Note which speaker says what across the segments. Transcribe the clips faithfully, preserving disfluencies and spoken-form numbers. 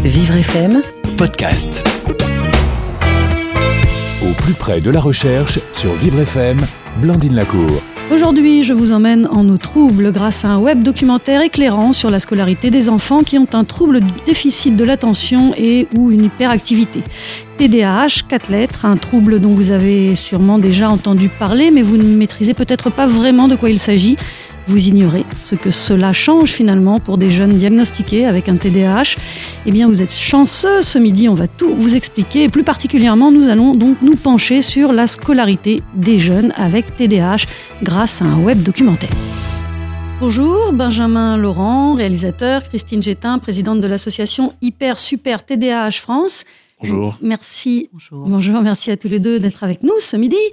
Speaker 1: Vivre F M
Speaker 2: podcast. Au plus près de la recherche sur Vivre F M, Blandine Lacour.
Speaker 3: Aujourd'hui, je vous emmène en eau trouble grâce à un web documentaire éclairant sur la scolarité des enfants qui ont un trouble du déficit de l'attention et ou une hyperactivité. T D A H, quatre lettres, un trouble dont vous avez sûrement déjà entendu parler, mais vous ne maîtrisez peut-être pas vraiment de quoi il s'agit. Vous ignorez ce que cela change finalement pour des jeunes diagnostiqués avec un T D A H. Eh bien, vous êtes chanceux. Ce midi, on va tout vous expliquer. Et plus particulièrement, nous allons donc nous pencher sur la scolarité des jeunes avec T D A H grâce à un web documentaire. Bonjour, Benjamin Laurent, réalisateur, Christine Gétin, présidente de l'association Hyper Super T D A H France.
Speaker 4: Bonjour.
Speaker 3: Merci.
Speaker 4: Bonjour.
Speaker 3: Bonjour, merci à tous les deux d'être avec nous ce midi.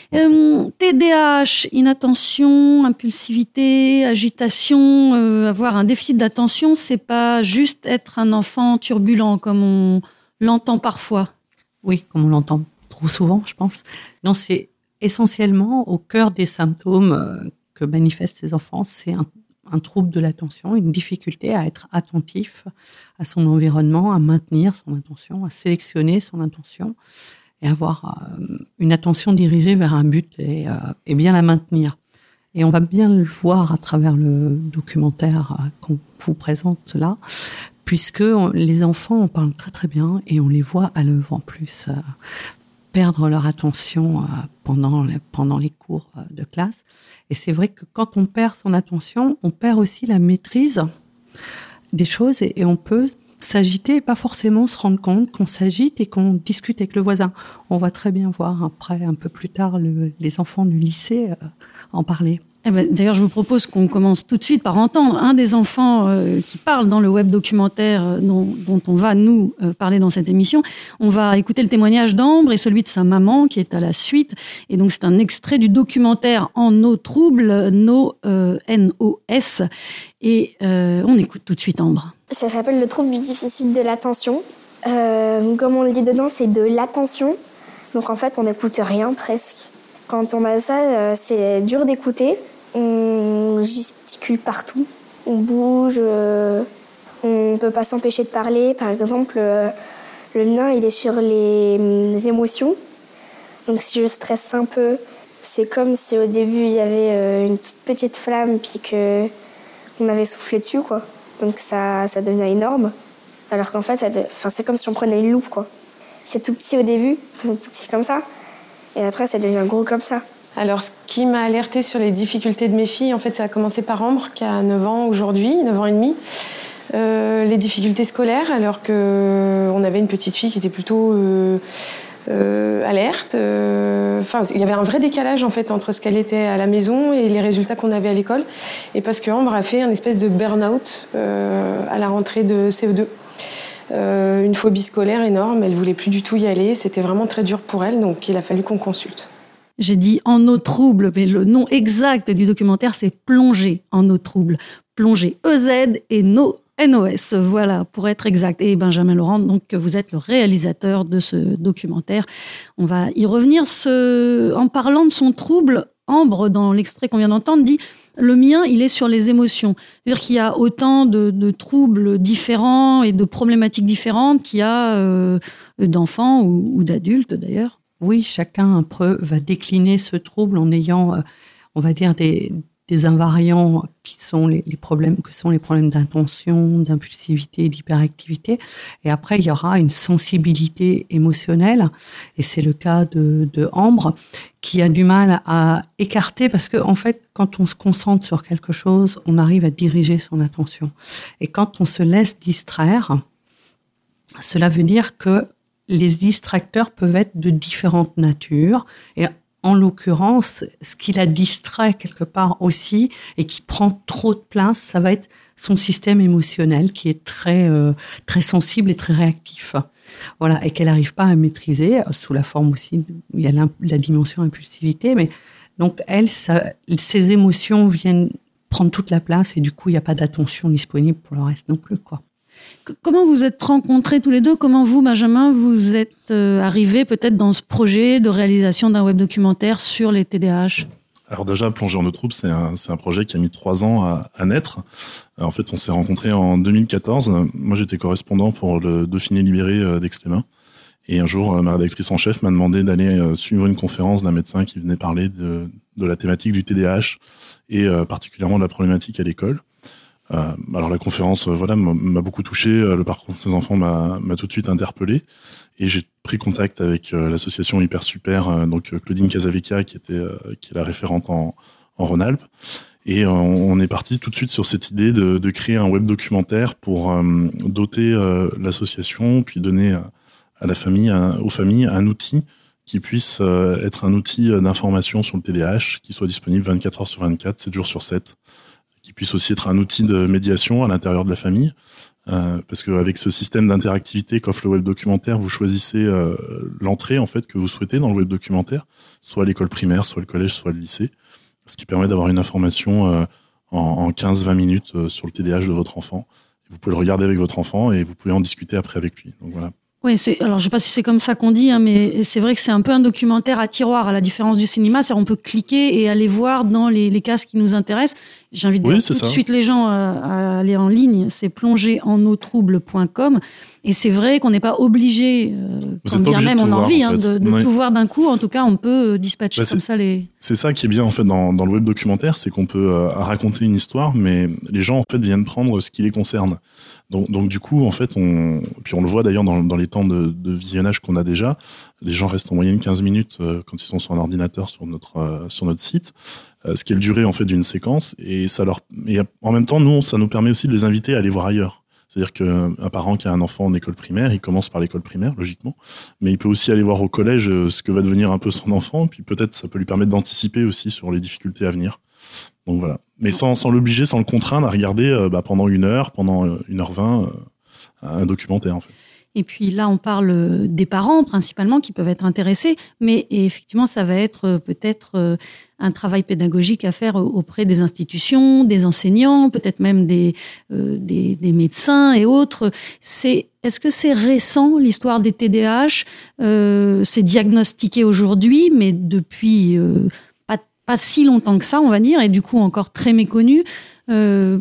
Speaker 3: Euh, T D A H, inattention, impulsivité, agitation, euh, avoir un déficit d'attention, c'est pas juste être un enfant turbulent comme on l'entend parfois.
Speaker 5: Oui, comme on l'entend trop souvent, je pense. Non, c'est essentiellement au cœur des symptômes que manifestent ces enfants, c'est un un trouble de l'attention, une difficulté à être attentif à son environnement, à maintenir son attention, à sélectionner son attention et avoir euh, une attention dirigée vers un but et, euh, et bien la maintenir. Et on va bien le voir à travers le documentaire euh, qu'on vous présente là, puisque on, les enfants en parlent très très bien et on les voit à l'œuvre en plus. Euh, perdre leur attention pendant les, pendant les cours de classe. Et c'est vrai que quand on perd son attention, on perd aussi la maîtrise des choses et, et on peut s'agiter et pas forcément se rendre compte qu'on s'agite et qu'on discute avec le voisin. On va très bien voir après, un peu plus tard, le, les enfants du lycée euh, en parler.
Speaker 3: Eh ben, d'ailleurs, je vous propose qu'on commence tout de suite par entendre un des enfants euh, qui parle dans le web documentaire euh, dont, dont on va nous euh, parler dans cette émission. On va écouter le témoignage d'Ambre et celui de sa maman qui est à la suite. Et donc, c'est un extrait du documentaire En eau trouble, No, euh, N O S. Et euh, on écoute tout de suite Ambre.
Speaker 6: Ça s'appelle le trouble du déficit de l'attention. Euh, comme on le dit dedans, c'est de l'attention. Donc en fait, on n'écoute rien presque. Quand on a ça, euh, c'est dur d'écouter. On gesticule partout, on bouge, euh, on ne peut pas s'empêcher de parler. Par exemple, euh, le mien, il est sur les, les émotions. Donc si je stresse un peu, c'est comme si au début, il y avait euh, une toute petite flamme puis qu'on avait soufflé dessus, quoi. Donc ça, ça devient énorme. Alors qu'en fait, ça de... enfin, c'est comme si on prenait une loupe, quoi. C'est tout petit au début, tout petit comme ça. Et après, ça devient gros comme ça.
Speaker 7: Alors, ce qui m'a alertée sur les difficultés de mes filles, en fait, ça a commencé par Ambre, qui a neuf ans aujourd'hui, neuf ans et demi. Euh, les difficultés scolaires, alors qu'on avait une petite fille qui était plutôt euh, euh, alerte. Euh, enfin, il y avait un vrai décalage, en fait, entre ce qu'elle était à la maison et les résultats qu'on avait à l'école. Et parce que Ambre a fait un espèce de burn-out euh, à la rentrée de C E deux. Euh, une phobie scolaire énorme, elle voulait plus du tout y aller. C'était vraiment très dur pour elle, donc il a fallu qu'on consulte.
Speaker 3: J'ai dit en eau trouble, mais le nom exact du documentaire, c'est Plonger en eau trouble. Plonger E Z et No N O S, voilà, pour être exact. Et Benjamin Laurent, donc, vous êtes le réalisateur de ce documentaire. On va y revenir. Ce... En parlant de son trouble, Ambre, dans l'extrait qu'on vient d'entendre, dit « Le mien, il est sur les émotions ». C'est-à-dire qu'il y a autant de, de troubles différents et de problématiques différentes qu'il y a euh, d'enfants ou, ou d'adultes, d'ailleurs.
Speaker 5: Oui, chacun un peu va décliner ce trouble en ayant, euh, on va dire, des, des invariants qui sont les, les problèmes, que sont les problèmes d'attention, d'impulsivité, d'hyperactivité. Et après, il y aura une sensibilité émotionnelle. Et c'est le cas de, de Ambre, qui a du mal à écarter parce que, en fait, quand on se concentre sur quelque chose, on arrive à diriger son attention. Et quand on se laisse distraire, cela veut dire que les distracteurs peuvent être de différentes natures. Et en l'occurrence, ce qui la distrait quelque part aussi et qui prend trop de place, ça va être son système émotionnel qui est très, euh, très sensible et très réactif. Voilà, et qu'elle n'arrive pas à maîtriser, sous la forme aussi, il y a la dimension impulsivité, mais donc elle, ça, ses émotions viennent prendre toute la place et du coup, il n'y a pas d'attention disponible pour le reste non plus, quoi.
Speaker 3: Comment vous êtes rencontrés tous les deux ? Comment vous, Benjamin, vous êtes euh, arrivés peut-être dans ce projet de réalisation d'un web documentaire sur les T D A H ?
Speaker 1: Alors déjà, Plonger en eau trouble, c'est un, c'est un projet qui a mis trois ans à, à naître. En fait, on s'est rencontrés en deux mille quatorze. Moi, j'étais correspondant pour le Dauphiné libéré d'Aix-les-Bains. Et un jour, ma rédactrice en chef m'a demandé d'aller suivre une conférence d'un médecin qui venait parler de, de la thématique du T D A H et euh, particulièrement de la problématique à l'école. Euh, alors la conférence, euh, voilà, m'a beaucoup touché. Le parcours de ces enfants m'a, m'a tout de suite interpellé. Et j'ai pris contact avec euh, l'association Hyper Super, euh, donc Claudine Casavecchia, qui était, euh, qui est la référente en, en Rhône-Alpes. Et euh, on est parti tout de suite sur cette idée de, de créer un web documentaire pour euh, doter euh, l'association, puis donner euh, à la famille, à, aux familles, un outil qui puisse euh, être un outil d'information sur le T D A H, qui soit disponible vingt-quatre heures sur vingt-quatre, sept jours sur sept, qui puisse aussi être un outil de médiation à l'intérieur de la famille. Euh, parce qu'avec ce système d'interactivité qu'offre le web documentaire, vous choisissez euh, l'entrée en fait que vous souhaitez dans le web documentaire, soit l'école primaire, soit le collège, soit le lycée, ce qui permet d'avoir une information euh, en, en quinze à vingt minutes euh, sur le T D A H de votre enfant. Vous pouvez le regarder avec votre enfant et vous pouvez en discuter après avec lui. Donc voilà.
Speaker 3: Oui, c'est, alors je sais pas si c'est comme ça qu'on dit, hein, mais c'est vrai que c'est un peu un documentaire à tiroir, à la différence du cinéma, c'est-à-dire on peut cliquer et aller voir dans les, les cases qui nous intéressent. J'invite
Speaker 1: oui,
Speaker 3: tout
Speaker 1: ça.
Speaker 3: de suite les gens à, à aller en ligne, c'est plonger en eau trouble point com. Et c'est vrai qu'on n'est pas obligé, euh, quand bien même on a envie, en fait. hein, de, de ouais. tout voir d'un coup. En tout cas, on peut dispatcher bah comme ça les...
Speaker 1: C'est ça qui est bien en fait dans, dans le web documentaire, c'est qu'on peut euh, raconter une histoire, mais les gens en fait viennent prendre ce qui les concerne. Donc, donc du coup, en fait, on, puis on le voit d'ailleurs dans, dans les temps de, de visionnage qu'on a déjà, les gens restent en moyenne quinze minutes euh, quand ils sont sur un ordinateur sur notre euh, sur notre site, euh, ce qui est le durée en fait d'une séquence, et ça leur, et en même temps, nous, ça nous permet aussi de les inviter à aller voir ailleurs. C'est-à-dire qu'un parent qui a un enfant en école primaire, il commence par l'école primaire, logiquement, mais il peut aussi aller voir au collège ce que va devenir un peu son enfant, puis peut-être ça peut lui permettre d'anticiper aussi sur les difficultés à venir. Donc voilà. Mais sans, sans l'obliger, sans le contraindre à regarder euh, bah, pendant une heure, pendant une heure vingt, euh, un documentaire en fait.
Speaker 3: Et puis là, on parle des parents principalement qui peuvent être intéressés, mais effectivement, ça va être peut-être un travail pédagogique à faire auprès des institutions, des enseignants, peut-être même des, euh, des, des médecins et autres. C'est, est-ce que c'est récent, l'histoire des T D A H ? euh, C'est diagnostiqué aujourd'hui, mais depuis euh, pas, pas si longtemps que ça, on va dire, et du coup encore très méconnu. Euh,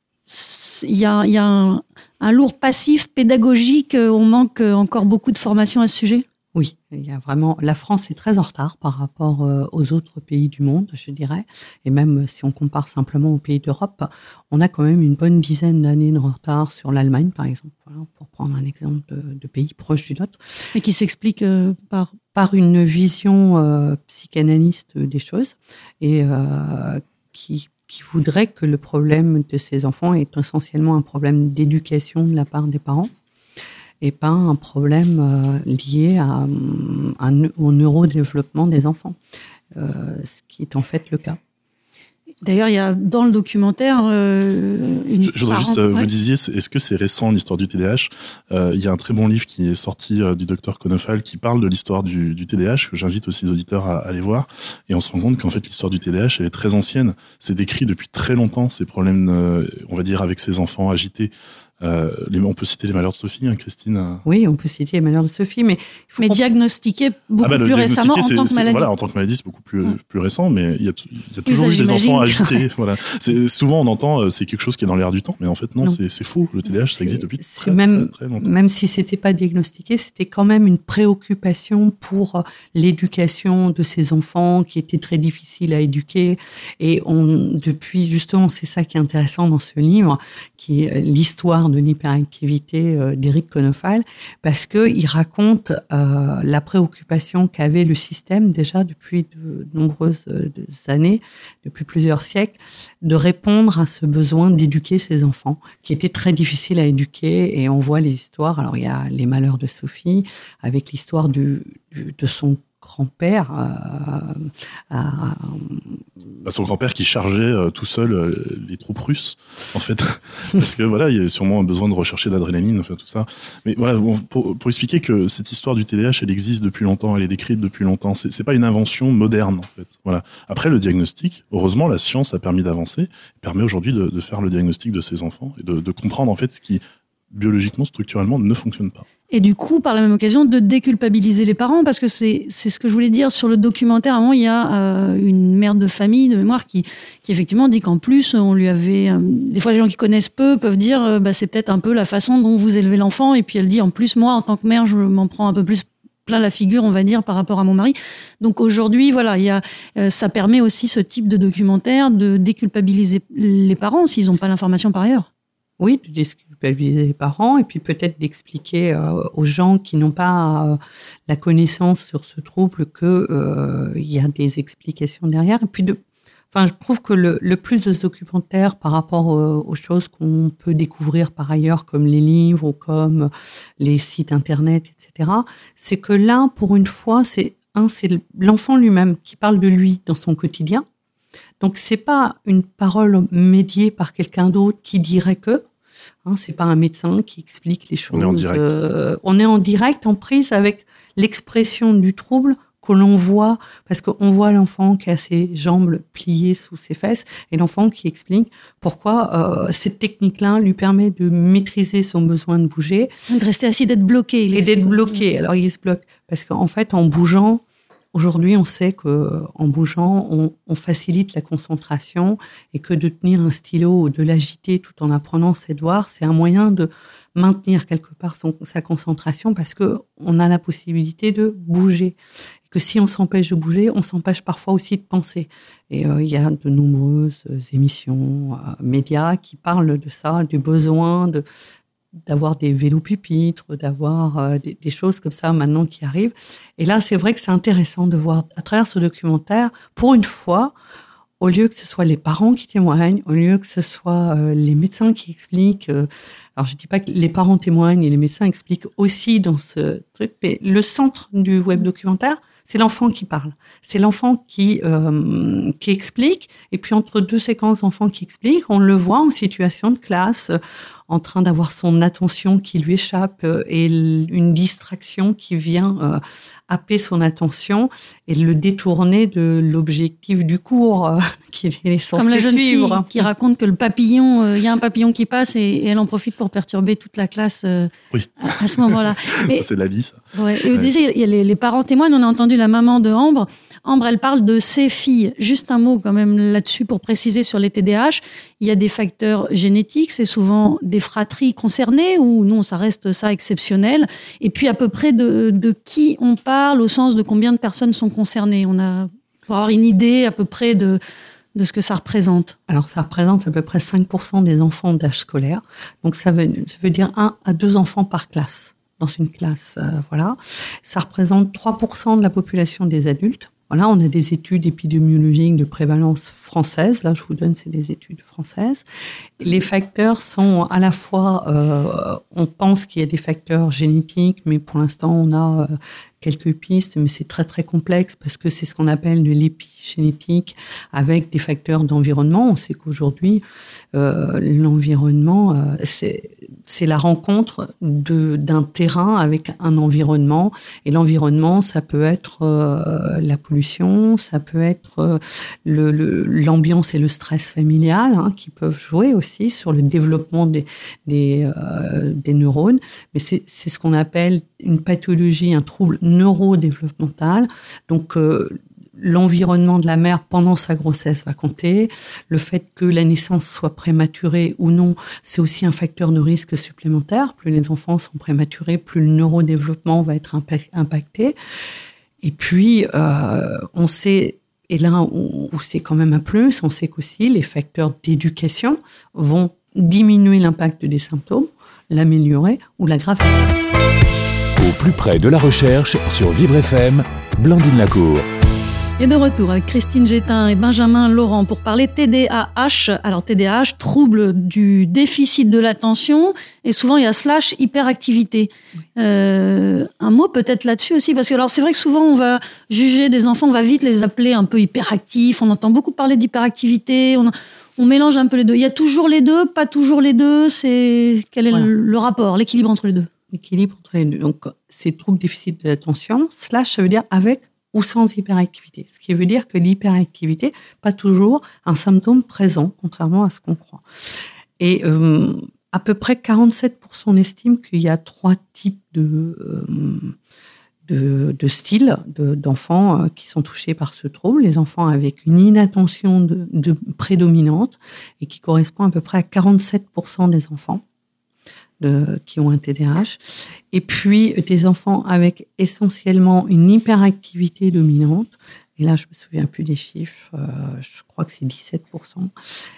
Speaker 3: Il y a, y a un, un lourd passif pédagogique, on manque encore beaucoup de formation à ce sujet ?
Speaker 5: Oui, il y a vraiment, la France est très en retard par rapport aux autres pays du monde, je dirais. Et même si on compare simplement aux pays d'Europe, on a quand même une bonne dizaine d'années de retard sur l'Allemagne, par exemple, voilà, pour prendre un exemple de, de pays proche du nôtre.
Speaker 3: Mais qui s'explique euh, par...
Speaker 5: Par une vision euh, psychanalyste des choses et euh, qui... qui voudrait que le problème de ces enfants est essentiellement un problème d'éducation de la part des parents et pas un problème euh, lié à, à, au neurodéveloppement des enfants, euh, ce qui est en fait le cas.
Speaker 3: D'ailleurs, il y a dans le documentaire euh, une
Speaker 1: Je, je voudrais
Speaker 3: parent,
Speaker 1: juste, euh,
Speaker 3: ouais.
Speaker 1: vous disiez, est-ce que c'est récent l'histoire du T D A H ? euh, Il y a un très bon livre qui est sorti euh, du docteur Konofal qui parle de l'histoire du, du T D A H, que j'invite aussi les auditeurs à, à aller voir. Et on se rend compte qu'en fait, l'histoire du T D A H, elle est très ancienne. C'est décrit depuis très longtemps, ces problèmes, euh, on va dire, avec ces enfants agités. Euh, les, on peut citer les malheurs de Sophie, hein, Christine.
Speaker 5: Oui, on peut citer les malheurs de Sophie, mais il faut
Speaker 3: mais
Speaker 5: qu'on...
Speaker 3: diagnostiqué beaucoup ah bah, plus récemment en tant que maladie.
Speaker 1: Voilà, en tant que maladie, c'est beaucoup plus,
Speaker 3: ouais.
Speaker 1: plus récent, mais il y a, il y a toujours oui, eu des enfants agités. Voilà. C'est, souvent, on entend, c'est quelque chose qui est dans l'air du temps, mais en fait, non, non. C'est, c'est faux. Le T D A H, ça existe depuis
Speaker 5: c'est
Speaker 1: très,
Speaker 5: même,
Speaker 1: très, très longtemps.
Speaker 5: Même si c'était pas diagnostiqué, c'était quand même une préoccupation pour l'éducation de ces enfants qui était très difficile à éduquer. Et on, depuis, justement, c'est ça qui est intéressant dans ce livre, qui est l'histoire de l'hyperactivité d'Éric Konofal, parce qu'il raconte euh, la préoccupation qu'avait le système déjà depuis de nombreuses de années, depuis plusieurs siècles, de répondre à ce besoin d'éduquer ses enfants, qui était très difficile à éduquer. Et on voit les histoires. Alors il y a les malheurs de Sophie, avec l'histoire du, du, de son grand-père. Euh, euh,
Speaker 1: bah, son grand-père qui chargeait euh, tout seul euh, les troupes russes, en fait. Parce que voilà, il y a sûrement besoin de rechercher l'adrénaline, enfin tout ça. Mais voilà, bon, pour, pour expliquer que cette histoire du T D A H, elle existe depuis longtemps, elle est décrite depuis longtemps. C'est, c'est pas une invention moderne, en fait. Voilà. Après, le diagnostic, heureusement, la science a permis d'avancer, permet aujourd'hui de, de faire le diagnostic de ces enfants et de, de comprendre, en fait, ce qui biologiquement, structurellement, ne fonctionne pas.
Speaker 3: Et du coup, par la même occasion, de déculpabiliser les parents, parce que c'est c'est ce que je voulais dire sur le documentaire. À un moment, il y a euh, une mère de famille de mémoire qui qui effectivement dit qu'en plus on lui avait. Euh, des fois, les gens qui connaissent peu peuvent dire, euh, bah c'est peut-être un peu la façon dont vous élevez l'enfant. Et puis elle dit, en plus moi, en tant que mère, je m'en prends un peu plus plein la figure, on va dire, par rapport à mon mari. Donc aujourd'hui, voilà, il y a euh, ça permet aussi ce type de documentaire de déculpabiliser les parents s'ils n'ont pas l'information par ailleurs.
Speaker 5: Oui, de déculpabiliser les parents et puis peut-être d'expliquer euh, aux gens qui n'ont pas euh, la connaissance sur ce trouble que euh, il y a des explications derrière. Et puis, de, enfin, je trouve que le, le plus de documentaires par rapport euh, aux choses qu'on peut découvrir par ailleurs, comme les livres ou comme les sites internet, et cetera, c'est que là, pour une fois, c'est un, c'est l'enfant lui-même qui parle de lui dans son quotidien. Donc, c'est pas une parole médiée par quelqu'un d'autre qui dirait que. Hein, c'est pas un médecin qui explique les choses.
Speaker 1: On est en direct.
Speaker 5: Euh, on est en direct, en prise avec l'expression du trouble que l'on voit, parce qu'on voit l'enfant qui a ses jambes pliées sous ses fesses et l'enfant qui explique pourquoi euh, cette technique-là lui permet de maîtriser son besoin de bouger.
Speaker 3: De rester assis, d'être bloqué.
Speaker 5: Et d'être bloqué. Alors, il se bloque. Parce qu'en fait, en bougeant, aujourd'hui, on sait que en bougeant, on, on facilite la concentration et que de tenir un stylo ou de l'agiter tout en apprenant ses devoirs, c'est un moyen de maintenir quelque part son, sa concentration parce que on a la possibilité de bouger. Et que si on s'empêche de bouger, on s'empêche parfois aussi de penser. Et euh, il y a de nombreuses émissions, euh, médias qui parlent de ça, du besoin de d'avoir des vélos pupitres, d'avoir euh, des, des choses comme ça maintenant qui arrivent. Et là, c'est vrai que c'est intéressant de voir à travers ce documentaire, pour une fois, au lieu que ce soit les parents qui témoignent, au lieu que ce soit euh, les médecins qui expliquent. Euh, alors, je dis pas que les parents témoignent et les médecins expliquent aussi dans ce truc, mais le centre du web documentaire, c'est l'enfant qui parle. C'est l'enfant qui euh, qui explique. Et puis, entre deux séquences d'enfants qui expliquent, on le voit en situation de classe, euh, en train d'avoir son attention qui lui échappe euh, et l- une distraction qui vient euh, happer son attention et le détourner de l'objectif du cours euh, qu'il est censé
Speaker 3: Comme la jeune
Speaker 5: suivre.
Speaker 3: fille qui raconte que le papillon, il euh, y a un papillon qui passe et, et elle en profite pour perturber toute la classe euh,
Speaker 1: Oui.
Speaker 3: à, à ce moment-là. Mais,
Speaker 1: ça, c'est la vie, ça.
Speaker 3: Ouais. Et vous
Speaker 1: Ouais.
Speaker 3: disiez, il y a les, les parents témoignent. On a entendu la maman de Ambre. Ambre, elle parle de ses filles. Juste un mot quand même là-dessus pour préciser sur les T D A H. Il y a des facteurs génétiques, c'est souvent des fratries concernées ou non, ça reste ça exceptionnel. Et puis à peu près de, de qui on parle au sens de combien de personnes sont concernées. On a pour avoir une idée à peu près de de ce que ça représente.
Speaker 5: Alors, ça représente à peu près cinq pour cent des enfants d'âge scolaire. Donc, ça veut, ça veut dire un à deux enfants par classe, dans une classe, euh, voilà. Ça représente trois pour cent de la population des adultes. Voilà, on a des études épidémiologiques de prévalence française. Là, je vous donne, c'est des études françaises. Les facteurs sont à la fois, euh, on pense qu'il y a des facteurs génétiques, mais pour l'instant, on a euh, quelques pistes, mais c'est très très complexe parce que c'est ce qu'on appelle de l'épigénétique avec des facteurs d'environnement. On sait qu'aujourd'hui, euh, l'environnement, euh, c'est, c'est la rencontre de, d'un terrain avec un environnement. Et l'environnement, ça peut être euh, la pollution, ça peut être euh, le, le, l'ambiance et le stress familial hein, qui peuvent jouer aussi sur le développement des, des, euh, des neurones. Mais c'est, c'est ce qu'on appelle une pathologie, un trouble neurodéveloppemental. Donc, euh, l'environnement de la mère pendant sa grossesse va compter. Le fait que la naissance soit prématurée ou non, c'est aussi un facteur de risque supplémentaire. Plus les enfants sont prématurés, plus le neurodéveloppement va être impacté. Et puis, euh, on sait, et là où, où c'est quand même un plus, on sait qu'aussi les facteurs d'éducation vont diminuer l'impact des symptômes, l'améliorer ou l'aggraver.
Speaker 2: Au plus près de la recherche sur Vivre F M, Blandine Lacour.
Speaker 3: Et de retour avec Christine Gétin et Benjamin Laurent pour parler T D A H. Alors T D A H, trouble du déficit de l'attention, et souvent il y a slash hyperactivité. Oui. Euh, un mot peut-être là-dessus aussi, parce que alors c'est vrai que souvent on va juger des enfants, on va vite les appeler un peu hyperactifs, on entend beaucoup parler d'hyperactivité, on, on mélange un peu les deux. Il y a toujours les deux, pas toujours les deux, c'est quel est voilà. le, le rapport, l'équilibre entre les deux?
Speaker 5: L'équilibre entre les deux. Donc c'est trouble déficit de l'attention, slash ça veut dire avec ou sans hyperactivité. Ce qui veut dire que l'hyperactivité, pas toujours un symptôme présent, contrairement à ce qu'on croit. Et euh, À peu près quarante-sept pour cent, on estime qu'il y a trois types de, euh, de, de styles de, d'enfants euh, qui sont touchés par ce trouble. Les enfants avec une inattention de, de prédominante et qui correspond à peu près à quarante-sept pour cent des enfants de, qui ont un T D A H. Et puis des enfants avec essentiellement une hyperactivité dominante. Et là, je me souviens plus des chiffres. Euh, je crois que c'est dix-sept pour cent.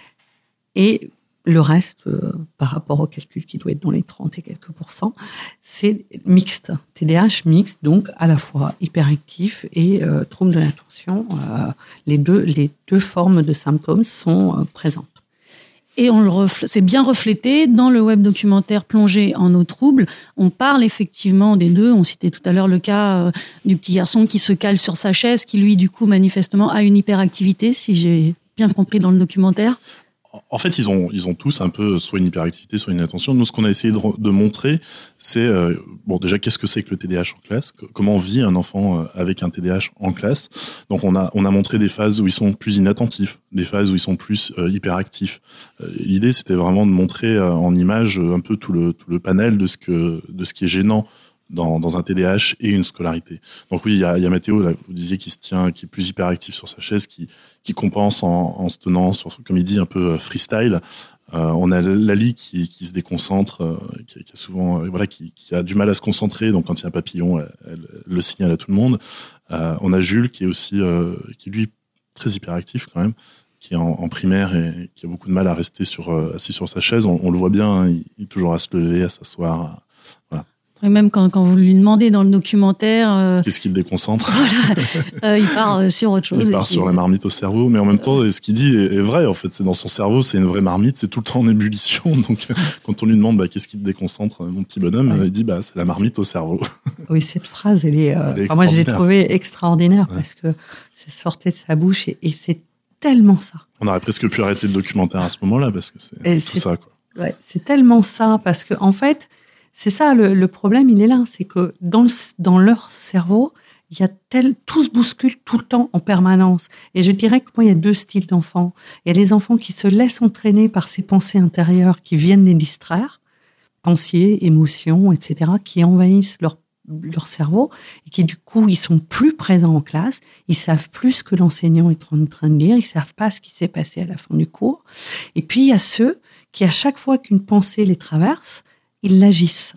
Speaker 5: Et le reste, euh, par rapport au calcul qui doit être dans les trente et quelques pourcents, c'est mixte. T D A H mixte, donc à la fois hyperactif et euh, trouble de l'attention. Euh, les, deux, les deux formes de symptômes sont euh, présentes.
Speaker 3: Et on le refl- c'est bien reflété dans le web documentaire Plongé en eau trouble. On parle effectivement des deux. On citait tout à l'heure le cas euh, du petit garçon qui se cale sur sa chaise, qui lui, du coup, manifestement, a une hyperactivité, si j'ai bien compris dans le documentaire.
Speaker 1: En fait, ils ont ils ont tous un peu soit une hyperactivité, soit une inattention. Nous, ce qu'on a essayé de, de montrer, c'est euh, bon déjà qu'est-ce que c'est que le T D A H en classe, comment vit un enfant avec un T D A H en classe. Donc on a on a montré des phases où ils sont plus inattentifs, des phases où ils sont plus euh, hyperactifs. Euh, l'idée, c'était vraiment de montrer euh, en image un peu tout le tout le panel de ce que de ce qui est gênant dans, dans un T D A H et une scolarité. Donc oui, il y a, il y a Mathéo, là, vous disiez, qui se tient, qui est plus hyperactif sur sa chaise, qui, qui compense en, en se tenant sur, comme il dit, un peu freestyle. Euh, on a Lali qui, qui se déconcentre, euh, qui, qui a souvent, euh, voilà, qui, qui a du mal à se concentrer. Donc quand il y a un papillon, elle, elle, elle le signale à tout le monde. Euh, on a Jules qui est aussi, euh, qui lui très hyperactif quand même, qui est en, en primaire et qui a beaucoup de mal à rester sur, euh, assis sur sa chaise. On, on le voit bien, hein, il, il est toujours à se lever, à s'asseoir. Voilà.
Speaker 3: Et même quand, quand vous lui demandez dans le documentaire... Euh,
Speaker 1: Qu'est-ce qui le déconcentre?
Speaker 3: Voilà, euh, il part sur autre chose.
Speaker 1: Il part sur la marmite au cerveau, mais en même temps, ce qu'il dit est, est vrai. En fait, c'est dans son cerveau, c'est une vraie marmite, c'est tout le temps en ébullition. Donc, quand on lui demande bah, qu'est-ce qui te déconcentre, mon petit bonhomme, ouais. Il dit bah c'est la marmite au cerveau.
Speaker 5: Oui, cette phrase, elle est. Euh,
Speaker 1: elle est
Speaker 5: enfin, moi, je l'ai trouvée extraordinaire ouais. Parce que ça sortait de sa bouche et, et c'est tellement ça.
Speaker 1: On aurait presque pu arrêter le documentaire à ce moment-là parce que c'est, c'est tout ça, quoi.
Speaker 5: Ouais, c'est tellement ça parce que en fait. C'est ça, le, le problème, il est là. C'est que dans, le, dans leur cerveau, il y a tel, tout se bouscule tout le temps, en permanence. Et je dirais que moi, il y a deux styles d'enfants. Il y a les enfants qui se laissent entraîner par ces pensées intérieures qui viennent les distraire, pensées, émotions, et cetera, qui envahissent leur, leur cerveau et qui, du coup, ils sont plus présents en classe. Ils savent plus ce que l'enseignant est en train de dire. Ils savent pas ce qui s'est passé à la fin du cours. Et puis, il y a ceux qui, à chaque fois qu'une pensée les traverse, ils l'agissent.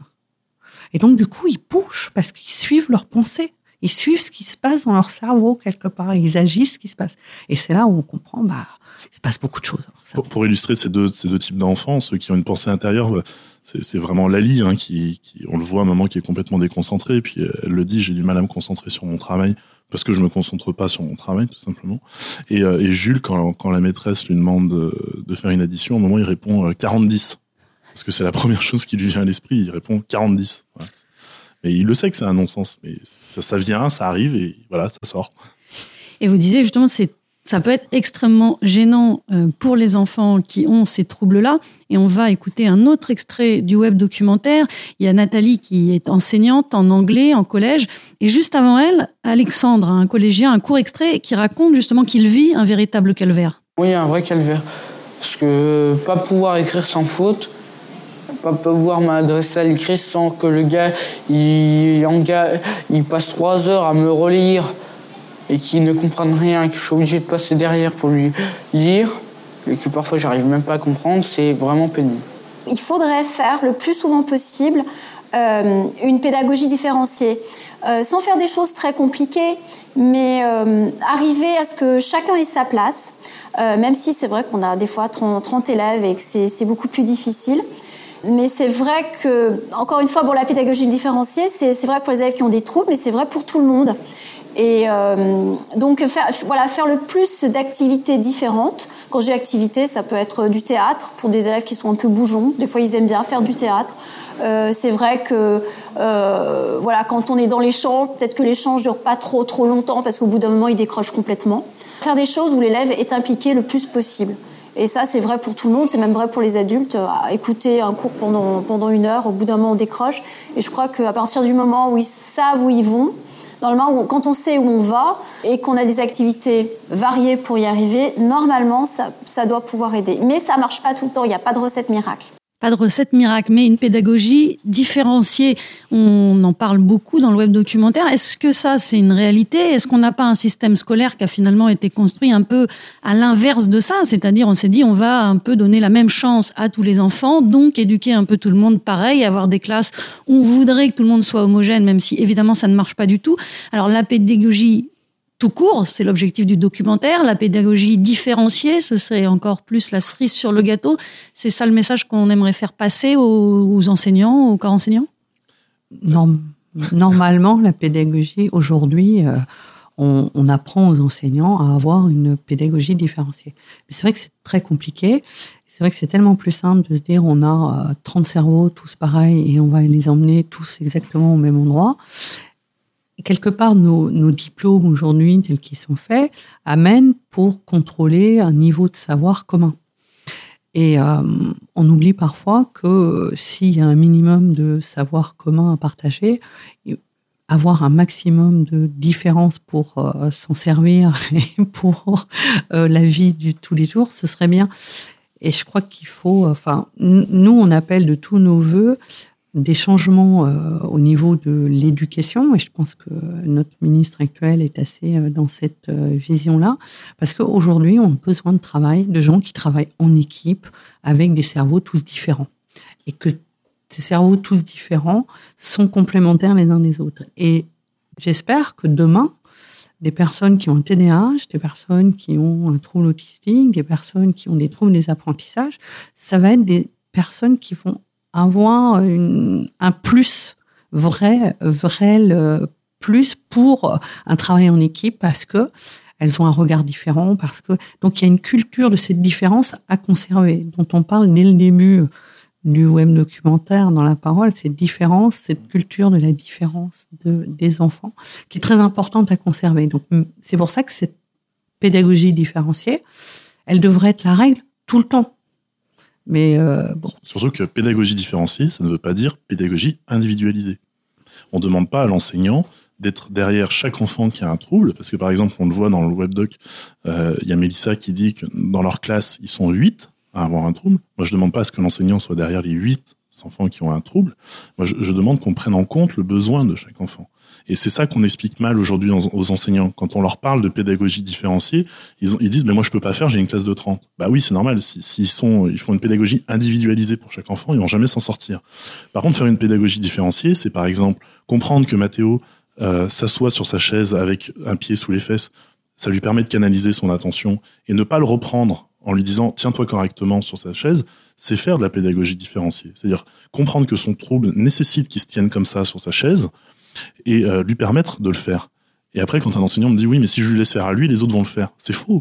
Speaker 5: Et donc, du coup, ils bougent parce qu'ils suivent leurs pensées. Ils suivent ce qui se passe dans leur cerveau, quelque part. Ils agissent ce qui se passe. Et c'est là où on comprend, bah, il se passe beaucoup de choses.
Speaker 1: Pour, pour illustrer ces deux, ces deux types d'enfants, ceux qui ont une pensée intérieure, c'est, c'est vraiment Lali, hein, qui, qui, on le voit à un moment, qui est complètement déconcentrée. Et puis, elle le dit, j'ai du mal à me concentrer sur mon travail parce que je me concentre pas sur mon travail, tout simplement. Et, euh, et Jules, quand, quand la maîtresse lui demande de, de faire une addition, au moment, il répond euh, quarante dix. Parce que c'est la première chose qui lui vient à l'esprit. Il répond quarante dix. Voilà. Mais il le sait que c'est un non-sens. Mais ça, ça vient, ça arrive et voilà, ça sort.
Speaker 3: Et vous disiez justement, c'est, ça peut être extrêmement gênant pour les enfants qui ont ces troubles-là. Et on va écouter un autre extrait du web documentaire. Il y a Nathalie qui est enseignante en anglais, en collège. Et juste avant elle, Alexandre, un collégien, un court extrait qui raconte justement qu'il vit un véritable calvaire.
Speaker 4: Oui, un vrai calvaire. Parce que pas pouvoir écrire sans faute, pas pouvoir m'adresser à l'écrit sans que le gars il, il passe trois heures à me relire et qu'il ne comprenne rien, que je suis obligé de passer derrière pour lui lire et que parfois j'arrive même pas à comprendre, c'est vraiment pénible.
Speaker 8: Il faudrait faire le plus souvent possible euh, une pédagogie différenciée, euh, sans faire des choses très compliquées, mais euh, arriver à ce que chacun ait sa place, euh, même si c'est vrai qu'on a des fois trente élèves et que c'est, c'est beaucoup plus difficile. Mais c'est vrai que, encore une fois, bon, la pédagogie différenciée, c'est, c'est vrai pour les élèves qui ont des troubles, mais c'est vrai pour tout le monde. Et euh, donc, faire, voilà, faire le plus d'activités différentes. Quand j'ai activité, ça peut être du théâtre pour des élèves qui sont un peu bougeons. Des fois, ils aiment bien faire du théâtre. Euh, c'est vrai que, euh, voilà, quand on est dans l'échange, peut-être que l'échange dure pas trop, trop longtemps parce qu'au bout d'un moment, il décroche complètement. Faire des choses où l'élève est impliqué le plus possible. Et ça, c'est vrai pour tout le monde, c'est même vrai pour les adultes. Écouter un cours pendant, pendant une heure, au bout d'un moment, on décroche. Et je crois qu'à partir du moment où ils savent où ils vont, normalement, quand on sait où on va et qu'on a des activités variées pour y arriver, normalement, ça, ça doit pouvoir aider. Mais ça ne marche pas tout le temps, il n'y a pas de recette miracle.
Speaker 3: Pas de recette miracle, mais une pédagogie différenciée. On en parle beaucoup dans le web documentaire. Est-ce que ça, c'est une réalité ? Est-ce qu'on n'a pas un système scolaire qui a finalement été construit un peu à l'inverse de ça ? C'est-à-dire, on s'est dit, on va un peu donner la même chance à tous les enfants, donc éduquer un peu tout le monde pareil, avoir des classes où on voudrait que tout le monde soit homogène, même si évidemment ça ne marche pas du tout. Alors la pédagogie tout court, c'est l'objectif du documentaire. La pédagogie différenciée, ce serait encore plus la cerise sur le gâteau. C'est ça le message qu'on aimerait faire passer aux, aux enseignants, aux corps enseignants ?
Speaker 5: Non, normalement, la pédagogie, aujourd'hui, euh, on, on apprend aux enseignants à avoir une pédagogie différenciée. Mais c'est vrai que c'est très compliqué. C'est vrai que c'est tellement plus simple de se dire on a euh, trente cerveaux, tous pareils, et on va les emmener tous exactement au même endroit. Quelque part, nos, nos diplômes aujourd'hui, tels qu'ils sont faits, amènent pour contrôler un niveau de savoir commun. Et euh, on oublie parfois que euh, s'il y a un minimum de savoir commun à partager, avoir un maximum de différences pour euh, s'en servir et pour euh, la vie de tous les jours, ce serait bien. Et je crois qu'il faut... Enfin, nous, on appelle de tous nos voeux des changements euh, au niveau de l'éducation, et je pense que notre ministre actuel est assez euh, dans cette euh, vision-là, parce qu'aujourd'hui, on a besoin de travail, de gens qui travaillent en équipe, avec des cerveaux tous différents, et que ces cerveaux tous différents sont complémentaires les uns des autres. Et j'espère que demain, des personnes qui ont un T D A H, des personnes qui ont un trouble autistique, des personnes qui ont des troubles des apprentissages, ça va être des personnes qui vont avoir une, un plus vrai, vrai le plus pour un travail en équipe parce que elles ont un regard différent, parce que donc il y a une culture de cette différence à conserver, dont on parle dès le début du web documentaire dans la parole, cette différence, cette culture de la différence de, des enfants, qui est très importante à conserver. Donc c'est pour ça que cette pédagogie différenciée, elle devrait être la règle tout le temps. Mais euh, bon.
Speaker 1: Surtout que pédagogie différenciée, ça ne veut pas dire pédagogie individualisée. On ne demande pas à l'enseignant d'être derrière chaque enfant qui a un trouble, parce que par exemple, on le voit dans le webdoc, euh, il y a Mélissa qui dit que dans leur classe, ils sont huit à avoir un trouble. Moi, je ne demande pas à ce que l'enseignant soit derrière les huit enfants qui ont un trouble. Moi, je, je demande qu'on prenne en compte le besoin de chaque enfant. Et c'est ça qu'on explique mal aujourd'hui aux enseignants. Quand on leur parle de pédagogie différenciée, ils, ont, ils disent « mais moi je peux pas faire, j'ai une classe de trente ». Bah oui, c'est normal. S'ils si, sont, ils font une pédagogie individualisée pour chaque enfant, ils vont jamais s'en sortir. Par contre, faire une pédagogie différenciée, c'est par exemple comprendre que Mathéo euh, s'assoit sur sa chaise avec un pied sous les fesses. Ça lui permet de canaliser son attention et ne pas le reprendre en lui disant « tiens-toi correctement sur sa chaise », c'est faire de la pédagogie différenciée. C'est-à-dire comprendre que son trouble nécessite qu'il se tienne comme ça sur sa chaise et euh, lui permettre de le faire. Et après, quand un enseignant me dit « oui, mais si je lui laisse faire à lui, les autres vont le faire », c'est faux.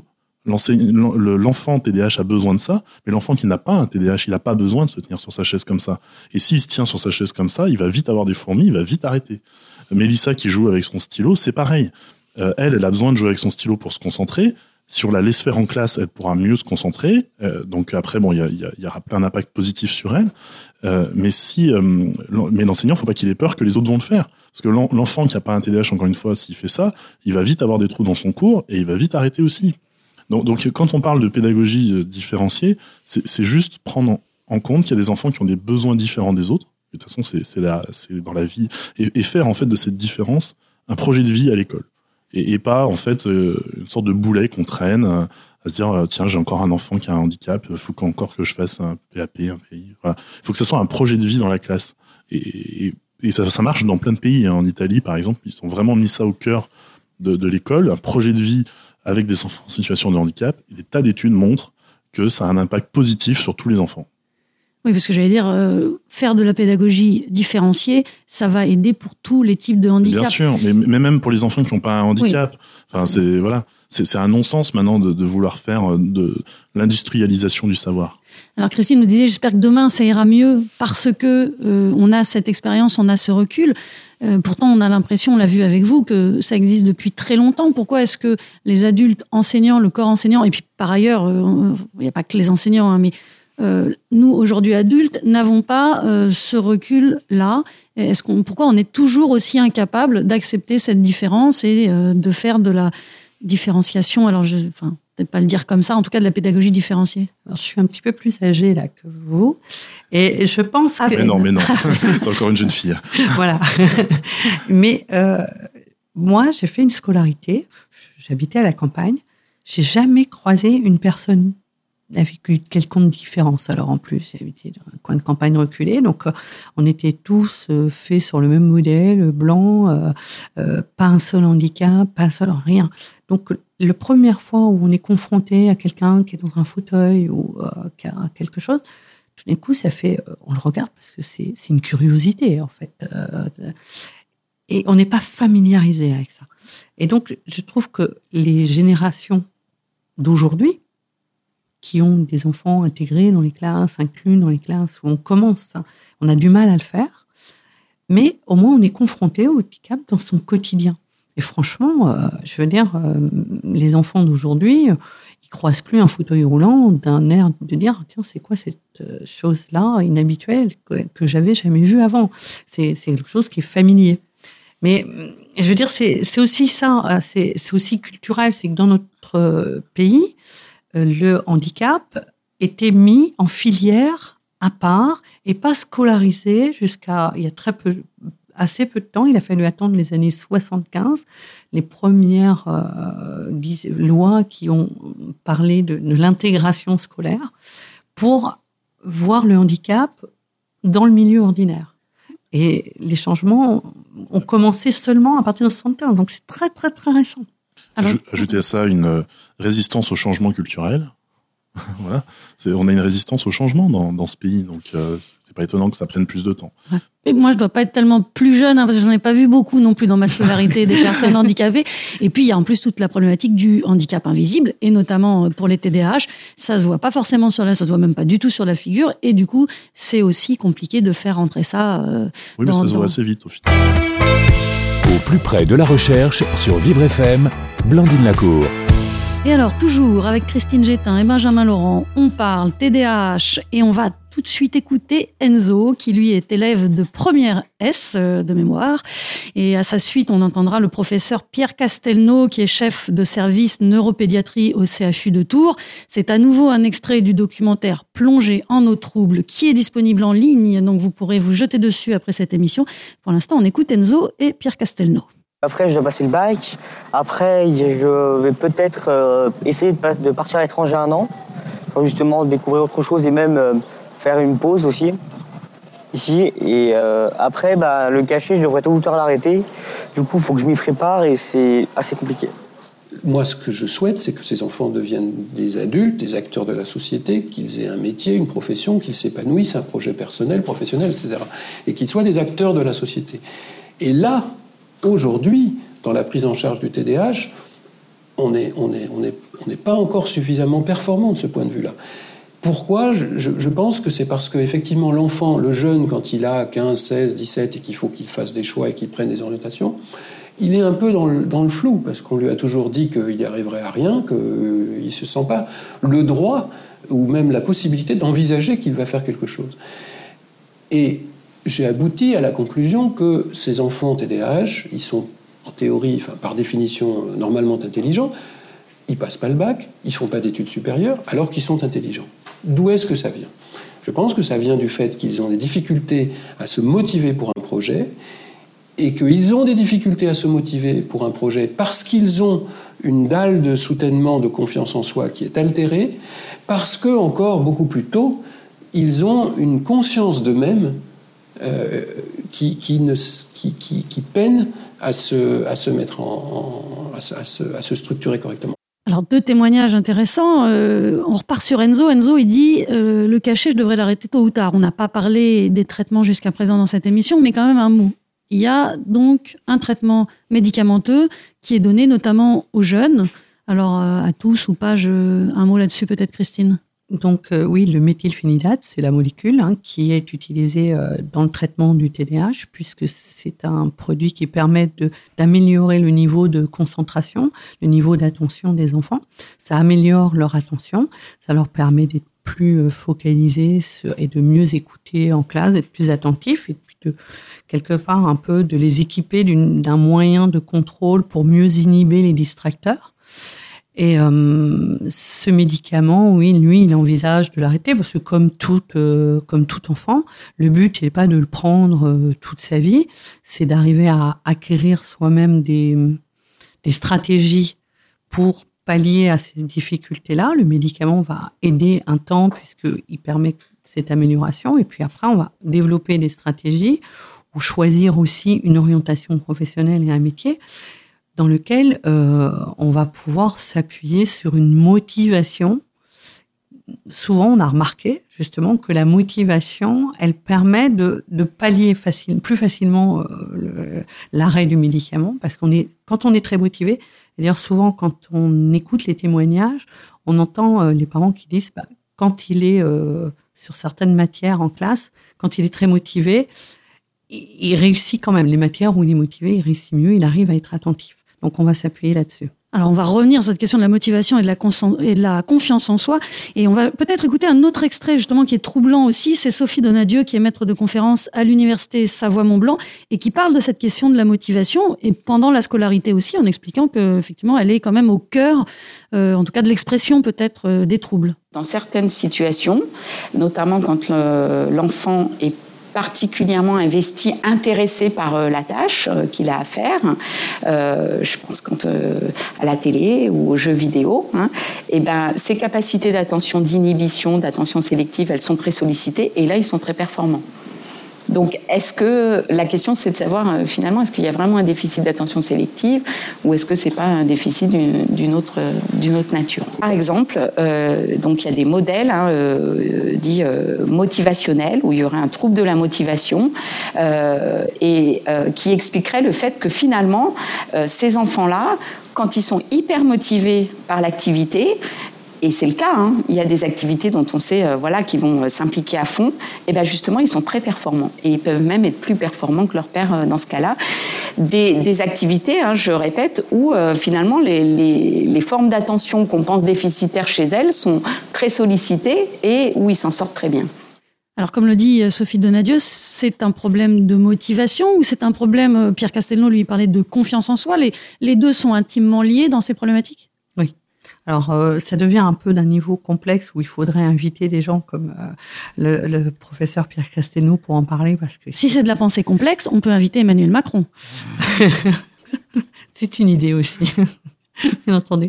Speaker 1: L'enfant T D A H a besoin de ça, mais l'enfant qui n'a pas un T D A H, il n'a pas besoin de se tenir sur sa chaise comme ça. Et s'il se tient sur sa chaise comme ça, il va vite avoir des fourmis, il va vite arrêter. Mélissa qui joue avec son stylo, c'est pareil. Euh, elle, elle a besoin de jouer avec son stylo pour se concentrer. Si on la laisse faire en classe, elle pourra mieux se concentrer. Euh, donc après, bon, il y, a, y, a, y aura plein d'impacts positifs sur elle. Euh, mais si, euh, mais l'enseignant, faut pas qu'il ait peur que les autres vont le faire. Parce que l'enfant qui a pas un T D A H, encore une fois, s'il fait ça, il va vite avoir des trous dans son cours et il va vite arrêter aussi. Donc, donc quand on parle de pédagogie différenciée, c'est juste prendre en compte qu'il y a des enfants qui ont des besoins différents des autres. De toute façon, c'est dans la vie. Et, et faire en fait de cette différence un projet de vie à l'école. Et, et pas en fait euh, une sorte de boulet qu'on traîne euh, à se dire euh, tiens, j'ai encore un enfant qui a un handicap, il faut encore que je fasse un P A P, un P I. Voilà. Il faut que ce soit un projet de vie dans la classe. Et, et, et ça, ça marche dans plein de pays. Hein. En Italie, par exemple, ils ont vraiment mis ça au cœur de, de l'école, un projet de vie avec des enfants en situation de handicap. Et des tas d'études montrent que ça a un impact positif sur tous les enfants.
Speaker 3: Oui, parce que j'allais dire, euh, faire de la pédagogie différenciée, ça va aider pour tous les types de handicap.
Speaker 1: Bien sûr, mais, mais même pour les enfants qui n'ont pas un handicap. Oui. Enfin, c'est voilà, c'est un non-sens maintenant de, de vouloir faire de l'industrialisation du savoir.
Speaker 3: Alors Christine nous disait, j'espère que demain ça ira mieux parce que euh, on a cette expérience, on a ce recul. Euh, pourtant, on a l'impression, on l'a vu avec vous, que ça existe depuis très longtemps. Pourquoi est-ce que les adultes enseignants, le corps enseignant, et puis par ailleurs, il n'y a pas que les enseignants, hein, mais Euh, nous, aujourd'hui adultes, n'avons pas euh, ce recul-là. Est-ce qu'on, pourquoi on est toujours aussi incapable d'accepter cette différence et euh, de faire de la différenciation, alors je, enfin, peut-être pas le dire comme ça, en tout cas de la pédagogie différenciée.
Speaker 5: Alors, je suis un petit peu plus âgée là que vous, et je pense
Speaker 3: ah,
Speaker 5: que...
Speaker 1: Mais non, mais non, t'es encore une jeune fille.
Speaker 5: Voilà. Mais euh, moi, j'ai fait une scolarité, j'habitais à la campagne, j'ai jamais croisé une personne avec une quelconque différence. Alors en plus, j'habitais dans un coin de campagne reculé, donc euh, on était tous euh, faits sur le même modèle, blanc, euh, euh, pas un seul handicap, pas un seul rien. Donc la première fois où on est confronté à quelqu'un qui est dans un fauteuil ou euh, qui a quelque chose, tout d'un coup, ça fait, euh, on le regarde parce que c'est, c'est une curiosité en fait, euh, et on n'est pas familiarisé avec ça. Et donc, je trouve que les générations d'aujourd'hui, qui ont des enfants intégrés dans les classes, inclus dans les classes, où on commence ça. On a du mal à le faire, mais au moins on est confronté au handicap dans son quotidien. Et franchement, euh, je veux dire, euh, les enfants d'aujourd'hui, euh, ils croisent plus un fauteuil roulant d'un air de dire, tiens, c'est quoi cette chose-là inhabituelle que, que j'avais jamais vue avant. C'est, c'est quelque chose qui est familier. Mais je veux dire, c'est, c'est aussi ça, c'est, c'est aussi culturel, c'est que dans notre pays, le handicap était mis en filière à part et pas scolarisé jusqu'à il y a très peu, assez peu de temps. Il a fallu attendre les années soixante-quinze, les premières euh, lois qui ont parlé de, de l'intégration scolaire pour voir le handicap dans le milieu ordinaire. Et les changements ont commencé seulement à partir de soixante-quinze, donc c'est très très très récent.
Speaker 1: Alors, ajouter à ça une résistance au changement culturel. Voilà. C'est, on a une résistance au changement dans, dans ce pays, donc euh, c'est pas étonnant que ça prenne plus de temps.
Speaker 3: Ouais. Et moi, je dois pas être tellement plus jeune, hein, parce que j'en ai pas vu beaucoup non plus dans ma scolarité des personnes handicapées. Et puis, il y a en plus toute la problématique du handicap invisible, et notamment pour les T D A H. Ça se voit pas forcément sur la, ça se voit même pas du tout sur la figure, et du coup, c'est aussi compliqué de faire entrer ça. Euh,
Speaker 1: oui,
Speaker 3: dans,
Speaker 1: mais ça se
Speaker 3: dans...
Speaker 1: voit assez vite au final.
Speaker 2: Au plus près de la recherche sur Vivre F M, Blandine Lacour.
Speaker 3: Et alors, toujours avec Christine Gétin et Benjamin Laurent, on parle T D A H et on va tout de suite écouter Enzo, qui lui est élève de première S de mémoire. Et à sa suite, on entendra le professeur Pierre Castelnau, qui est chef de service neuropédiatrie au C H U de Tours. C'est à nouveau un extrait du documentaire Plongé en eau trouble, qui est disponible en ligne, donc vous pourrez vous jeter dessus après cette émission. Pour l'instant, on écoute Enzo et Pierre Castelnau.
Speaker 9: Après, je dois passer le bac. Après, je vais peut-être euh, essayer de, pas, de partir à l'étranger un an, pour justement découvrir autre chose et même euh, faire une pause aussi, ici. Et euh, après, bah, le cachet, je devrais tôt ou tard l'arrêter. Du coup, il faut que je m'y prépare et c'est assez compliqué.
Speaker 10: Moi, ce que je souhaite, c'est que ces enfants deviennent des adultes, des acteurs de la société, qu'ils aient un métier, une profession, qu'ils s'épanouissent, un projet personnel, professionnel, et cetera. Et qu'ils soient des acteurs de la société. Et là, aujourd'hui, dans la prise en charge du T D A H, on n'est on est, on est, on est pas encore suffisamment performant de ce point de vue-là. Pourquoi ? je, je pense que c'est parce qu'effectivement, l'enfant, le jeune, quand il a quinze, seize, dix-sept et qu'il faut qu'il fasse des choix et qu'il prenne des orientations, il est un peu dans le, dans le flou, parce qu'on lui a toujours dit qu'il n'y arriverait à rien, qu'il ne se sent pas le droit ou même la possibilité d'envisager qu'il va faire quelque chose. Et j'ai abouti à la conclusion que ces enfants T D A H, ils sont en théorie, enfin, par définition, normalement intelligents, ils passent pas le bac, ils font pas d'études supérieures, alors qu'ils sont intelligents. D'où est-ce que ça vient ? Je pense que ça vient du fait qu'ils ont des difficultés à se motiver pour un projet, et qu'ils ont des difficultés à se motiver pour un projet parce qu'ils ont une dalle de soutènement de confiance en soi qui est altérée, parce que, encore beaucoup plus tôt, ils ont une conscience d'eux-mêmes Euh, qui, qui, ne, qui, qui, qui peine à se, à se mettre en, en à, se, à, se, à se structurer correctement.
Speaker 3: Alors, deux témoignages intéressants. Euh, on repart sur Enzo. Enzo, il dit euh, le cachet, je devrais l'arrêter tôt ou tard. On n'a pas parlé des traitements jusqu'à présent dans cette émission, mais quand même un mot. Il y a donc un traitement médicamenteux qui est donné notamment aux jeunes. Alors, euh, à tous ou pas, je... un mot là-dessus peut-être, Christine ?
Speaker 5: Donc euh, oui, le méthylphénidate, c'est la molécule hein, qui est utilisée euh, dans le traitement du T D A H, puisque c'est un produit qui permet de, d'améliorer le niveau de concentration, le niveau d'attention des enfants. Ça améliore leur attention, ça leur permet d'être plus euh, focalisés sur, et de mieux écouter en classe, d'être plus attentifs et puis de, quelque part un peu de les équiper d'une, d'un moyen de contrôle pour mieux inhiber les distracteurs. Et euh, ce médicament, oui, lui, il envisage de l'arrêter parce que comme tout, euh, comme tout enfant, le but n'est pas de le prendre euh, toute sa vie, c'est d'arriver à acquérir soi-même des, des stratégies pour pallier à ces difficultés-là. Le médicament va aider un temps puisqu'il permet cette amélioration. Et puis après, on va développer des stratégies ou choisir aussi une orientation professionnelle et un métier dans lequel euh, on va pouvoir s'appuyer sur une motivation. Souvent, on a remarqué justement que la motivation, elle permet de, de pallier facile, plus facilement euh, le, l'arrêt du médicament, parce qu'on est, quand on est très motivé, d'ailleurs souvent quand on écoute les témoignages, on entend euh, les parents qui disent bah, quand il est euh, sur certaines matières en classe, quand il est très motivé, il, il réussit quand même. Les matières où il est motivé, il réussit mieux, il arrive à être attentif. Donc, on va s'appuyer là-dessus.
Speaker 3: Alors, on va revenir sur cette question de la motivation et de la, cons- et de la confiance en soi. Et on va peut-être écouter un autre extrait, justement, qui est troublant aussi. C'est Sophie Donadieu, qui est maître de conférence à l'université Savoie-Mont-Blanc et qui parle de cette question de la motivation et pendant la scolarité aussi, en expliquant qu'effectivement, elle est quand même au cœur, euh, en tout cas de l'expression peut-être, euh, des troubles.
Speaker 11: Dans certaines situations, notamment quand le, l'enfant est particulièrement investi, intéressé par euh, la tâche euh, qu'il a à faire. Euh, je pense quand euh, à la télé ou aux jeux vidéo. Hein, et ben, ses capacités d'attention, d'inhibition, d'attention sélective, elles sont très sollicitées. Et là, ils sont très performants. Donc, est-ce que la question, c'est de savoir euh, finalement, est-ce qu'il y a vraiment un déficit d'attention sélective ou est-ce que c'est pas un déficit d'une, d'une autre euh, d'une autre nature? Par exemple, euh, donc il y a des modèles hein, euh, dits euh, motivationnels où il y aurait un trouble de la motivation euh, et euh, qui expliquerait le fait que finalement, euh, ces enfants-là, quand ils sont hyper motivés par l'activité, et c'est le cas, hein. Il y a des activités dont on sait euh, voilà, qui vont euh, s'impliquer à fond, et bien justement, ils sont très performants. Et ils peuvent même être plus performants que leur père euh, dans ce cas-là. Des, des activités, hein, je répète, où euh, finalement, les, les, les formes d'attention qu'on pense déficitaires chez elles sont très sollicitées et où ils s'en sortent très bien.
Speaker 3: Alors, comme le dit Sophie Donadieu, c'est un problème de motivation ou c'est un problème, Pierre Castelnau lui parlait de confiance en soi, les, les deux sont intimement liés dans ces problématiques?
Speaker 5: Oui. Alors, euh, ça devient un peu d'un niveau complexe où il faudrait inviter des gens comme euh, le, le professeur Pierre Castelnau pour en parler. Parce que
Speaker 3: si c'est de la pensée complexe, on peut inviter Emmanuel Macron.
Speaker 5: C'est une idée aussi, bien entendu.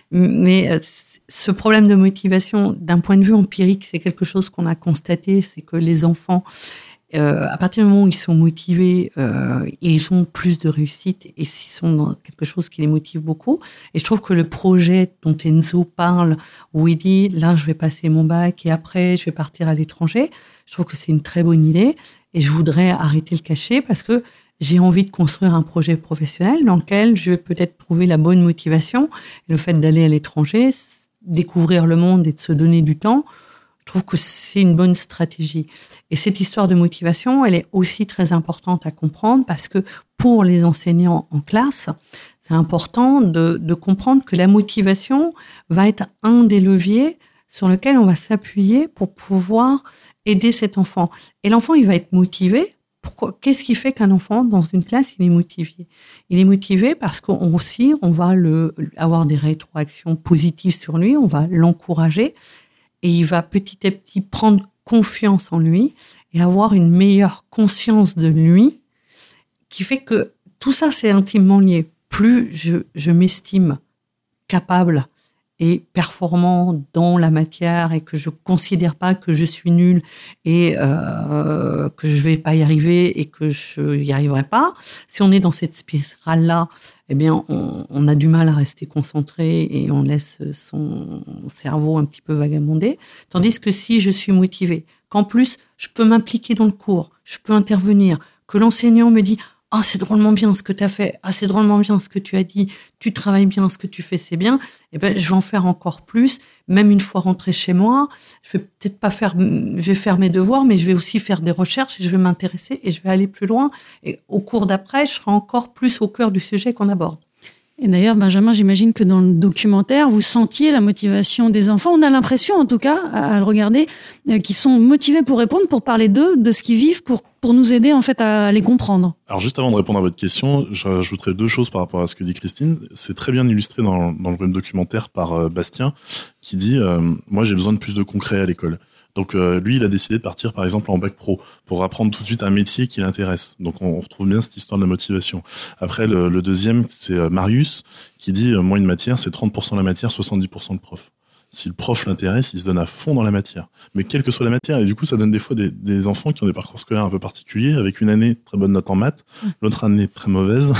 Speaker 5: Mais euh, ce problème de motivation, d'un point de vue empirique, c'est quelque chose qu'on a constaté, c'est que les enfants, Euh, à partir du moment où ils sont motivés, euh, ils ont plus de réussite et s'ils sont dans quelque chose qui les motive beaucoup. Et je trouve que le projet dont Enzo parle, où il dit là je vais passer mon bac et après je vais partir à l'étranger, je trouve que c'est une très bonne idée et je voudrais arrêter le cachet parce que j'ai envie de construire un projet professionnel dans lequel je vais peut-être trouver la bonne motivation. Et le fait d'aller à l'étranger, découvrir le monde et de se donner du temps, je trouve que c'est une bonne stratégie. Et cette histoire de motivation, elle est aussi très importante à comprendre parce que pour les enseignants en classe, c'est important de, de comprendre que la motivation va être un des leviers sur lequel on va s'appuyer pour pouvoir aider cet enfant. Et l'enfant, il va être motivé. Pourquoi? Qu'est-ce qui fait qu'un enfant, dans une classe, il est motivé? Il est motivé parce qu'on aussi, on va le, avoir des rétroactions positives sur lui, on va l'encourager. Et il va petit à petit prendre confiance en lui et avoir une meilleure conscience de lui qui fait que tout ça, c'est intimement lié. Plus je, je m'estime capable et performant dans la matière et que je considère pas que je suis nul et euh, que je vais pas y arriver et que je y arriverai pas, si on est dans cette spirale-là, eh bien, on, on a du mal à rester concentré et on laisse son cerveau un petit peu vagabonder. Tandis que si je suis motivée, qu'en plus, je peux m'impliquer dans le cours, je peux intervenir, que l'enseignant me dit « Ah, c'est drôlement bien ce que tu as fait. Ah, c'est drôlement bien ce que tu as dit. Tu travailles bien, ce que tu fais, c'est bien. » Eh ben, je vais en faire encore plus. Même une fois rentrée chez moi, je vais peut-être pas faire, je vais faire mes devoirs, mais je vais aussi faire des recherches et je vais m'intéresser et je vais aller plus loin. Et au cours d'après, je serai encore plus au cœur du sujet qu'on aborde.
Speaker 3: Et d'ailleurs, Benjamin, j'imagine que dans le documentaire, vous sentiez la motivation des enfants. On a l'impression, en tout cas, à, à le regarder, euh, qu'ils sont motivés pour répondre, pour parler d'eux, de ce qu'ils vivent, pour, pour nous aider en fait à les comprendre.
Speaker 1: Alors juste avant de répondre à votre question, j'ajouterai deux choses par rapport à ce que dit Christine. C'est très bien illustré dans, dans le même documentaire par euh, Bastien, qui dit euh, « Moi, j'ai besoin de plus de concret à l'école ». Donc euh, lui, il a décidé de partir par exemple en bac pro pour apprendre tout de suite un métier qui l'intéresse. Donc on, on retrouve bien cette histoire de la motivation. Après le, le deuxième, c'est euh, Marius qui dit euh, moi une matière c'est trente pour cent la matière, soixante-dix pour cent le prof. Si le prof l'intéresse, il se donne à fond dans la matière. Mais quelle que soit la matière, et du coup ça donne des fois des, des enfants qui ont des parcours scolaires un peu particuliers, avec une année très bonne note en maths, l'autre année très mauvaise.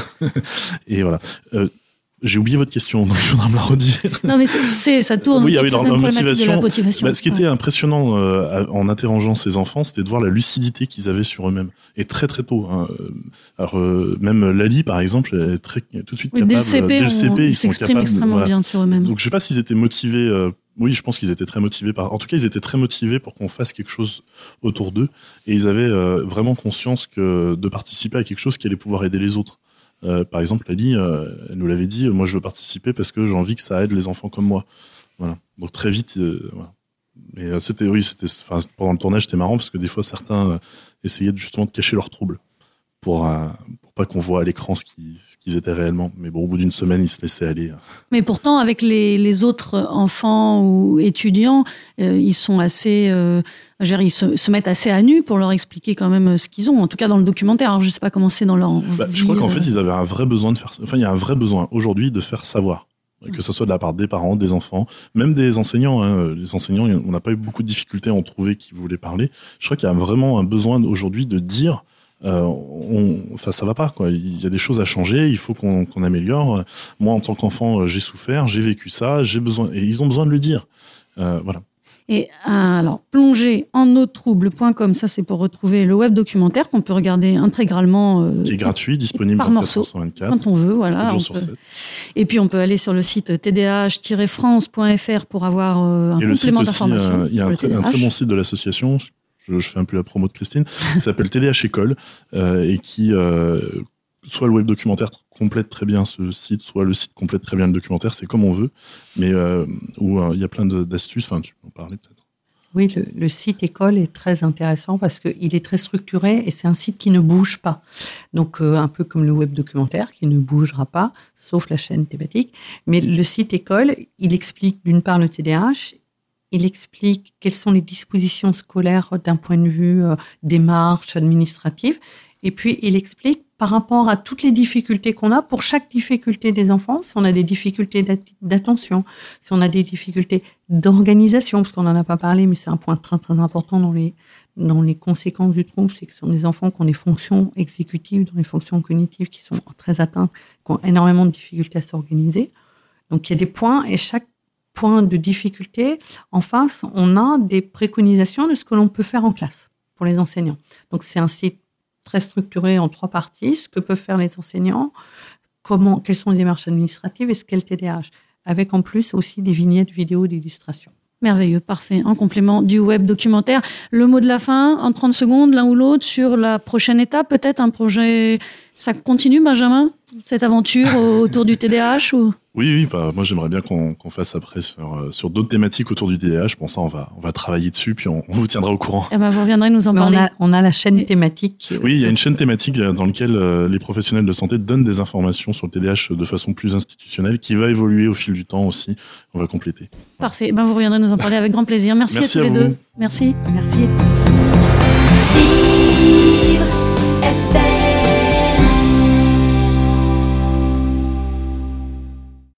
Speaker 1: Et voilà. Euh, J'ai oublié votre question, donc il faudra me la redire.
Speaker 3: Non, mais c'est, c'est ça tourne.
Speaker 1: Oui, oui, dans la motivation.
Speaker 3: De la motivation.
Speaker 1: Bah, ce qui était ouais. impressionnant euh, en interrogeant ces enfants, c'était de voir la lucidité qu'ils avaient sur eux-mêmes. Et très très tôt. Hein. Alors euh, même Lali, par exemple, est très tout de suite
Speaker 3: oui,
Speaker 1: capable.
Speaker 3: Dès le C P,
Speaker 1: dès le C P
Speaker 3: on,
Speaker 1: ils,
Speaker 3: ils
Speaker 1: sont
Speaker 3: s'expriment
Speaker 1: capables.
Speaker 3: extrêmement
Speaker 1: Voilà.
Speaker 3: bien sur eux-mêmes.
Speaker 1: Donc je sais pas s'ils étaient motivés. Euh, oui, je pense qu'ils étaient très motivés par. En tout cas, ils étaient très motivés pour qu'on fasse quelque chose autour d'eux. Et ils avaient euh, vraiment conscience que de participer à quelque chose qui allait pouvoir aider les autres. Euh, par exemple, Lali, euh, elle nous l'avait dit, moi je veux participer parce que j'ai envie que ça aide les enfants comme moi. Voilà. Donc très vite, euh, voilà. Mais euh, c'était, oui, c'était, enfin, pendant le tournage, c'était marrant parce que des fois certains euh, essayaient de, justement de cacher leurs troubles pour, euh, pour pas qu'on voit à l'écran ce qu'ils, ce qu'ils étaient réellement. Mais bon, au bout d'une semaine, ils se laissaient aller.
Speaker 3: Mais pourtant, avec les, les autres enfants ou étudiants, euh, ils sont assez, euh, je veux dire, ils se, se mettent assez à nu pour leur expliquer quand même ce qu'ils ont. En tout cas, dans le documentaire. Alors, je sais pas comment c'est dans leur
Speaker 1: bah,
Speaker 3: vie.
Speaker 1: Je crois qu'en
Speaker 3: euh...
Speaker 1: fait, ils avaient un vrai besoin de faire. Enfin, il y a un vrai besoin aujourd'hui de faire savoir. Que ce soit de la part des parents, des enfants, même des enseignants. Hein. Les enseignants, on n'a pas eu beaucoup de difficultés à en trouver qui voulaient parler. Je crois qu'il y a vraiment un besoin aujourd'hui de dire, euh, on, enfin ça va pas, quoi. Il y a des choses à changer, il faut qu'on, qu'on améliore. Moi, en tant qu'enfant, j'ai souffert, j'ai vécu ça, j'ai besoin, et ils ont besoin de le dire. Euh, voilà.
Speaker 3: Et alors, plonger en eau trouble point com, ça c'est pour retrouver le web documentaire qu'on peut regarder intégralement. Euh,
Speaker 1: qui est gratuit, disponible
Speaker 3: par morceau, quand on veut. Voilà, on peut... Et puis on peut aller sur le site t d a h tiret france point f r pour avoir euh, un
Speaker 1: et
Speaker 3: complément d'information.
Speaker 1: Il euh, y a un, très, un très bon site de l'association, je, je fais un peu la promo de Christine, qui s'appelle T D H École, euh, et qui... Euh, soit le web documentaire complète très bien ce site, soit le site complète très bien le documentaire, c'est comme on veut, mais euh, où il euh, y a plein de, d'astuces, enfin tu peux en parler peut-être.
Speaker 5: Oui, le, le site école est très intéressant parce qu'il est très structuré et c'est un site qui ne bouge pas. Donc euh, un peu comme le web documentaire qui ne bougera pas, sauf la chaîne thématique. Mais le site école, il explique d'une part le T D A H, il explique quelles sont les dispositions scolaires d'un point de vue euh, démarche administrative, et puis il explique par rapport à toutes les difficultés qu'on a, pour chaque difficulté des enfants, si on a des difficultés d'attention, si on a des difficultés d'organisation, parce qu'on n'en a pas parlé, mais c'est un point très très important dans les, dans les conséquences du trouble, c'est que ce sont des enfants qui ont des fonctions exécutives, dans les fonctions cognitives qui sont très atteintes, qui ont énormément de difficultés à s'organiser. Donc il y a des points, et chaque point de difficulté, en face, on a des préconisations de ce que l'on peut faire en classe pour les enseignants. Donc c'est un site très structuré en trois parties, ce que peuvent faire les enseignants, comment, quelles sont les démarches administratives et ce qu'est le T D A H, avec en plus aussi des vignettes vidéo d'illustration.
Speaker 3: Merveilleux, parfait. En complément du web documentaire. Le mot de la fin, en trente secondes, l'un ou l'autre, sur la prochaine étape, peut-être un projet... Ça continue, Benjamin, cette aventure autour du T D A H ou...
Speaker 1: Oui, oui, bah, moi j'aimerais bien qu'on, qu'on fasse après sur, euh, sur d'autres thématiques autour du T D A H. Bon, ça, on va, on va travailler dessus, puis on, on vous tiendra au courant.
Speaker 3: Eh ben, vous reviendrez nous en
Speaker 5: Mais
Speaker 3: parler.
Speaker 5: On a, on a la chaîne thématique.
Speaker 1: Oui, il y a une chaîne thématique dans laquelle euh, les professionnels de santé donnent des informations sur le T D A H de façon plus institutionnelle, qui va évoluer au fil du temps aussi. On va compléter.
Speaker 3: Parfait. Eh ben, vous reviendrez nous en parler avec grand plaisir. Merci,
Speaker 1: Merci
Speaker 3: à tous
Speaker 1: à
Speaker 3: les
Speaker 1: vous.
Speaker 3: deux. Merci.
Speaker 5: Merci.